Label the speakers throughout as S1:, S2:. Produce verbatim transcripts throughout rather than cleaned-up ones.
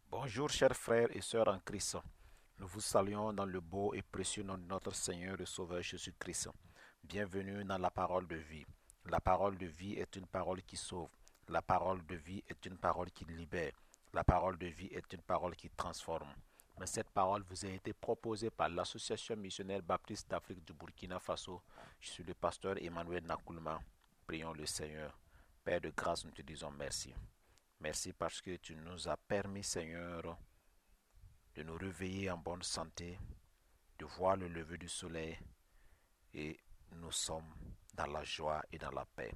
S1: Bonjour chers frères et sœurs en Christ. Nous vous saluons dans le beau et précieux nom de notre Seigneur et Sauveur Jésus-Christ. Bienvenue dans la parole de vie. La parole de vie est une parole qui sauve. La parole de vie est une parole qui libère. La parole de vie est une parole qui transforme. Mais cette parole vous a été proposée par l'Association missionnaire baptiste d'Afrique du Burkina Faso. Je suis le pasteur Emmanuel Nakoulma. Prions le Seigneur. Père de grâce, nous te disons merci. Merci parce que tu nous as permis, Seigneur, de nous réveiller en bonne santé, de voir le lever du soleil et nous sommes dans la joie et dans la paix.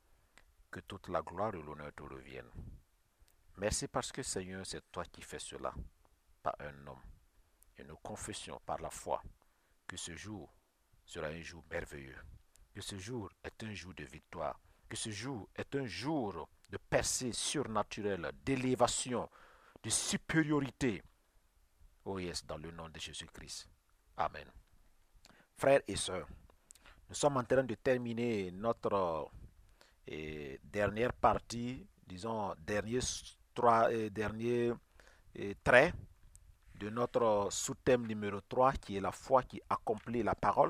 S1: Que toute la gloire et l'honneur te reviennent. Merci parce que, Seigneur, c'est toi qui fais cela, pas un homme. Et nous confessions par la foi que ce jour sera un jour merveilleux, que ce jour est un jour de victoire, que ce jour est un jour de percée surnaturelle, d'élévation, de supériorité. Oh yes, dans le nom de Jésus-Christ. Amen. Frères et sœurs, nous sommes en train de terminer notre euh, dernière partie, disons, dernier, trois, euh, dernier euh, trait de notre sous-thème numéro trois qui est la foi qui accomplit la parole.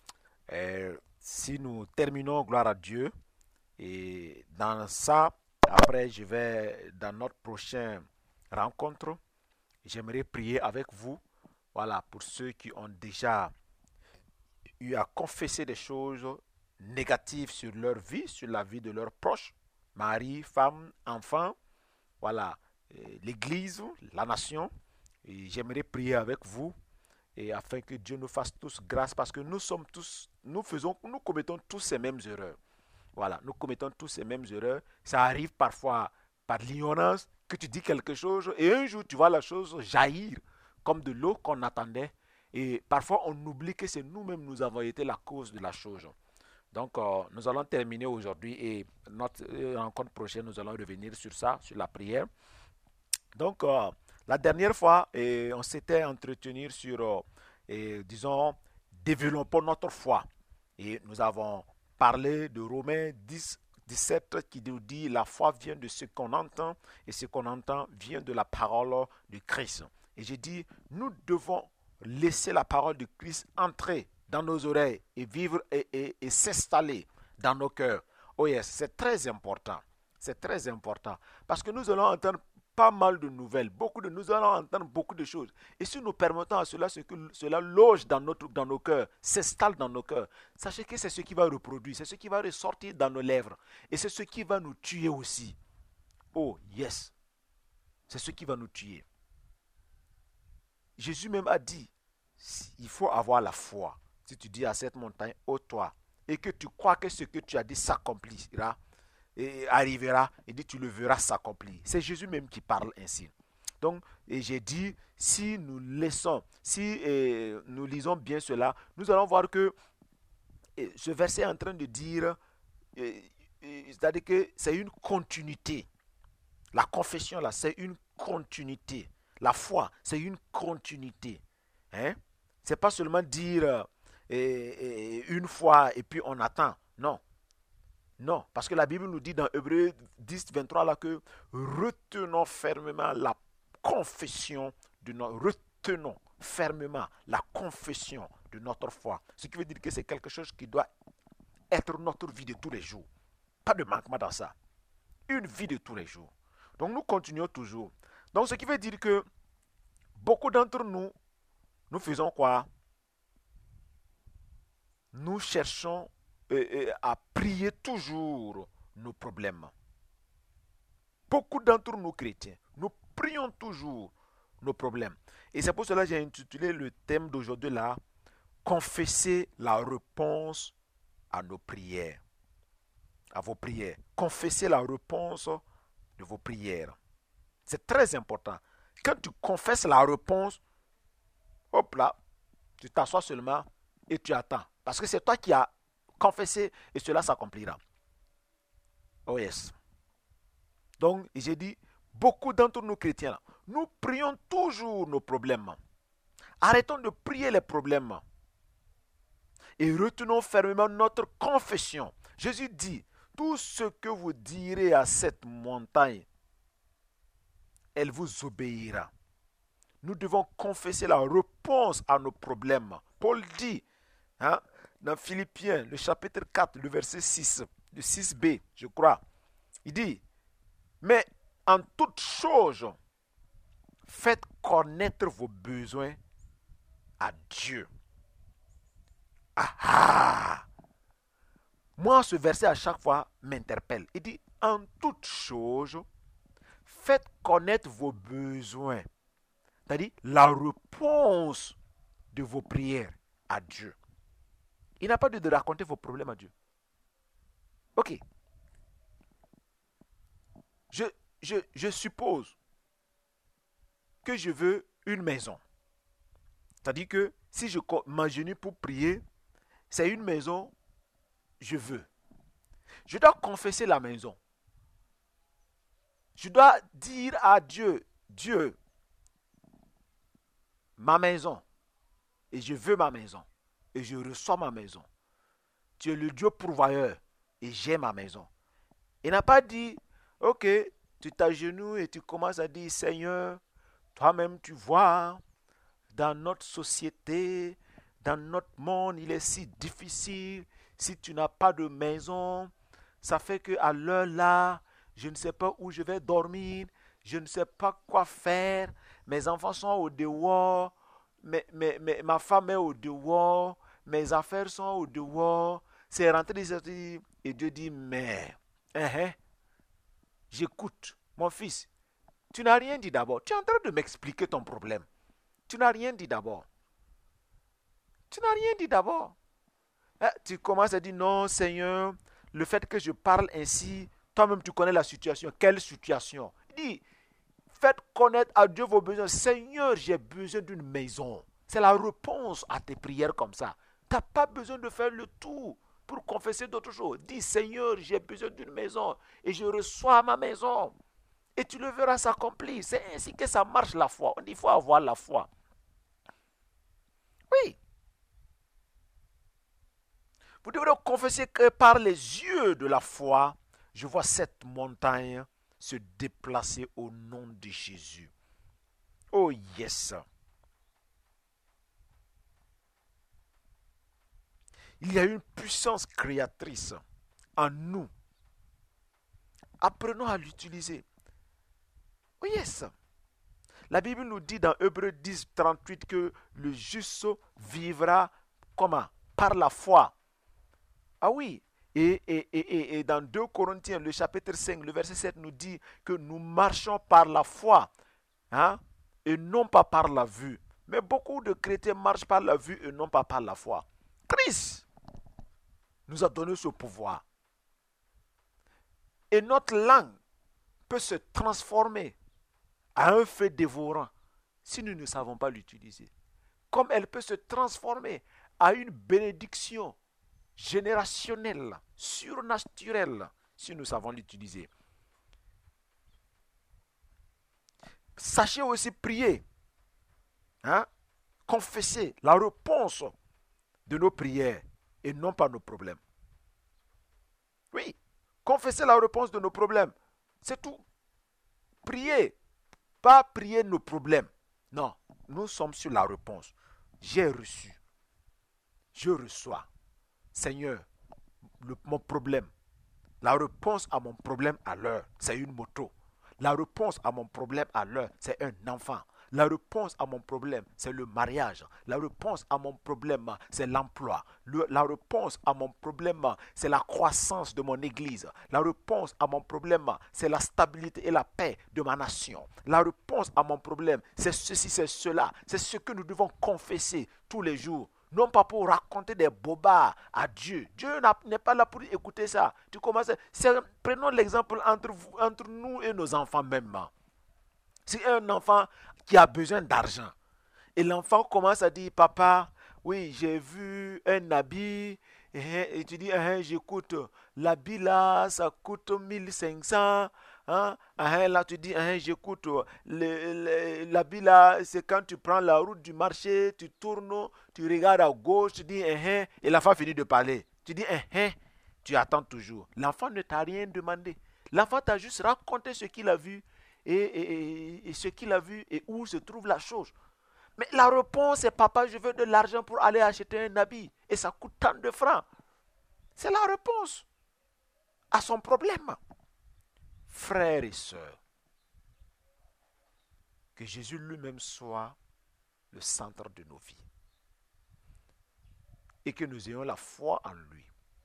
S1: Euh, si nous terminons, gloire à Dieu, et dans ça, après je vais, dans notre prochaine rencontre, j'aimerais prier avec vous, voilà, pour ceux qui ont déjà eu à confesser des choses négatives sur leur vie, sur la vie de leurs proches, mari, femme, enfants, voilà, l'église, la nation. Et j'aimerais prier avec vous et afin que Dieu nous fasse tous grâce parce que nous sommes tous, nous faisons, nous commettons tous ces mêmes erreurs. Voilà, nous commettons tous ces mêmes erreurs. Ça arrive parfois par l'ignorance que tu dis quelque chose et un jour tu vois la chose jaillir comme de l'eau qu'on attendait. Et parfois on oublie que c'est nous-mêmes nous avons été la cause de la chose. Donc euh, nous allons terminer aujourd'hui et notre euh, rencontre prochaine nous allons revenir sur ça, sur la prière. Donc euh, la dernière fois et on s'était entretenu sur, euh, et, disons, développons notre foi. Et nous avons parlé de Romains dix, dix-sept qui nous dit la foi vient de ce qu'on entend et ce qu'on entend vient de la parole de Christ. Et j'ai dit, nous devons laisser la parole de Christ entrer dans nos oreilles et vivre et, et, et s'installer dans nos cœurs. Oh yes, c'est très important. C'est très important. Parce que nous allons entendre pas mal de nouvelles, beaucoup de nous allons entendre beaucoup de choses. Et si nous permettons à cela, ce que cela loge dans, notre, dans nos cœurs, s'installe dans nos cœurs, sachez que c'est ce qui va reproduire, c'est ce qui va ressortir dans nos lèvres. Et c'est ce qui va nous tuer aussi. Oh, yes. C'est ce qui va nous tuer. Jésus même a dit, il faut avoir la foi. Si tu dis à cette montagne, ôte-toi, et que tu crois que ce que tu as dit s'accomplira, et arrivera, et dit tu le verras s'accomplir. C'est Jésus même qui parle ainsi. Donc, et j'ai dit, si nous laissons, si eh, nous lisons bien cela, nous allons voir que eh, ce verset est en train de dire, eh, eh, c'est-à-dire que c'est une continuité. La confession, là, c'est une continuité. La foi, c'est une continuité. Hein? C'est pas seulement dire euh, eh, eh, une fois et puis on attend. Non. Non, parce que la Bible nous dit dans Hébreux dix, vingt-trois là que retenons fermement la confession de notre retenons fermement la confession de notre foi. Ce qui veut dire que c'est quelque chose qui doit être notre vie de tous les jours. Pas de manquement dans ça. Une vie de tous les jours. Donc nous continuons toujours. Donc ce qui veut dire que beaucoup d'entre nous, nous faisons quoi? Nous cherchons euh, euh, à prier toujours nos problèmes. Beaucoup d'entre nous chrétiens, nous prions toujours nos problèmes. Et c'est pour cela que j'ai intitulé le thème d'aujourd'hui là, confesser la réponse à nos prières, à vos prières. Confesser la réponse de vos prières. C'est très important. Quand tu confesses la réponse, hop là, tu t'assois seulement et tu attends. Parce que c'est toi qui as confessé et cela s'accomplira. Oh yes. Donc, j'ai dit, beaucoup d'entre nous chrétiens, nous prions toujours nos problèmes. Arrêtons de prier les problèmes. Et retenons fermement notre confession. Jésus dit, tout ce que vous direz à cette montagne elle vous obéira. Nous devons confesser la réponse à nos problèmes. Paul dit, hein, dans Philippiens, le chapitre quatre, le verset six, le six b, je crois, il dit, mais en toute chose, faites connaître vos besoins à Dieu. Ah ah! Moi, ce verset à chaque fois m'interpelle. Il dit, en toute chose, faites connaître vos besoins. C'est-à-dire la réponse de vos prières à Dieu. Il n'a pas dit de raconter vos problèmes à Dieu. Ok. Je, je, je suppose que je veux une maison. C'est-à-dire que si je m'agenouille pour prier, c'est une maison, je veux. Je dois confesser la maison. Je dois dire à Dieu, Dieu, ma maison, et je veux ma maison, et je reçois ma maison. Tu es le Dieu pourvoyeur, et j'ai ma maison. Il n'a pas dit, ok, tu t'agenouilles et tu commences à dire, Seigneur, toi-même tu vois, dans notre société, dans notre monde, il est si difficile. Si tu n'as pas de maison, ça fait qu'à l'heure là, je ne sais pas où je vais dormir, je ne sais pas quoi faire. Mes enfants sont au dehors, mes, mes, mes, ma femme est au dehors, mes affaires sont au dehors. C'est rentré ici et Dieu dit, mais, hein, hein, j'écoute, mon fils, tu n'as rien dit d'abord. Tu es en train de m'expliquer ton problème. Tu n'as rien dit d'abord. Tu n'as rien dit d'abord. Eh, tu commences à dire, non, Seigneur, le fait que je parle ainsi, toi-même tu connais la situation. Quelle situation? Il dit, faites connaître à Dieu vos besoins. Seigneur, j'ai besoin d'une maison. C'est la réponse à tes prières comme ça. Tu n'as pas besoin de faire le tout pour confesser d'autres choses. Dis, Seigneur, j'ai besoin d'une maison et je reçois ma maison. Et tu le verras s'accomplir. C'est ainsi que ça marche la foi. Il faut avoir la foi. Oui. Vous devrez confesser que par les yeux de la foi, je vois cette montagne se déplacer au nom de Jésus. Oh yes. Il y a une puissance créatrice en nous. Apprenons à l'utiliser. Oh yes. La Bible nous dit dans Hébreux dix, trente-huit que le juste vivra comment? Par la foi. Ah oui. Et, et, et, et dans deux Corinthiens, le chapitre cinq, le verset sept nous dit que nous marchons par la foi, hein, et non pas par la vue. Mais beaucoup de chrétiens marchent par la vue et non pas par la foi. Christ nous a donné ce pouvoir. Et notre langue peut se transformer à un feu dévorant si nous ne savons pas l'utiliser. Comme elle peut se transformer à une bénédiction générationnelle, surnaturelle, si nous savons l'utiliser. Sachez aussi prier, hein, confesser la réponse de nos prières et non pas nos problèmes. Oui, confesser la réponse de nos problèmes, c'est tout. Prier, pas prier nos problèmes. Non, nous sommes sur la réponse. J'ai reçu, je reçois. Seigneur, le, mon problème, la réponse à mon problème à l'heure, c'est une moto. La réponse à mon problème à l'heure, c'est un enfant. La réponse à mon problème, c'est le mariage. La réponse à mon problème, c'est l'emploi. Le, la réponse à mon problème, c'est la croissance de mon église. La réponse à mon problème, c'est la stabilité et la paix de ma nation. La réponse à mon problème, c'est ceci, c'est cela. C'est ce que nous devons confesser tous les jours. Non pas pour raconter des bobards à Dieu. Dieu n'est pas là pour écouter ça. Tu commences. Prenons l'exemple entre, vous, entre nous et nos enfants même. Si un enfant qui a besoin d'argent et l'enfant commence à dire, papa, oui, j'ai vu un habit, et, et tu dis, eh, j'écoute, l'habit là, ça coûte mille cinq cents. Hein? Ah, là, tu dis, ah, j'écoute, l'habit là, c'est quand tu prends la route du marché, tu tournes, tu regardes à gauche, tu dis, ah, et l'enfant finit de parler. Tu dis, ah, tu attends toujours. L'enfant ne t'a rien demandé. L'enfant t'a juste raconté ce qu'il a vu. et, et, et, et ce qu'il a vu et où se trouve la chose. Mais la réponse est, papa, je veux de l'argent pour aller acheter un habit et ça coûte tant de francs. C'est la réponse à son problème. Frères et sœurs, que Jésus lui-même soit le centre de nos vies et que nous ayons la foi en lui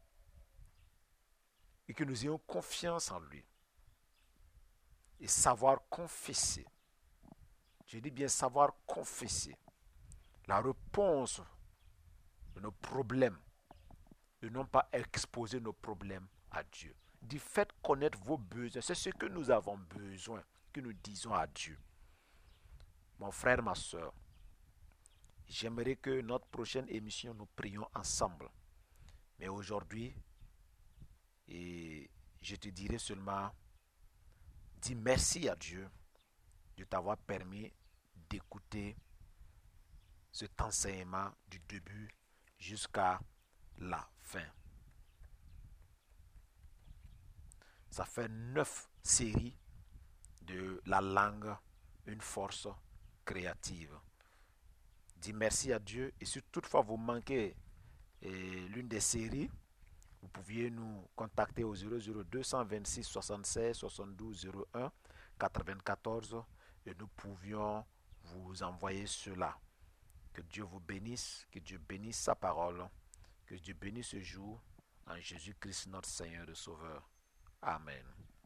S1: et que nous ayons confiance en lui et savoir confesser. Je dis bien savoir confesser la réponse de nos problèmes et non pas exposer nos problèmes à Dieu. Du fait connaître vos besoins, c'est ce que nous avons besoin, que nous disons à Dieu. Mon frère, ma soeur, j'aimerais que notre prochaine émission, nous prions ensemble. Mais aujourd'hui, et je te dirai seulement, dis merci à Dieu de t'avoir permis d'écouter cet enseignement du début jusqu'à la fin. Ça fait neuf séries de la langue, une force créative. Dis merci à Dieu et si toutefois vous manquez eh, l'une des séries, vous pouviez nous contacter au zéro zéro deux cent vingt-six soixante-seize soixante-douze zéro un quatre-vingt-quatorze et nous pouvions vous envoyer cela. Que Dieu vous bénisse, que Dieu bénisse sa parole, que Dieu bénisse ce jour en Jésus-Christ notre Seigneur et Sauveur. Amen.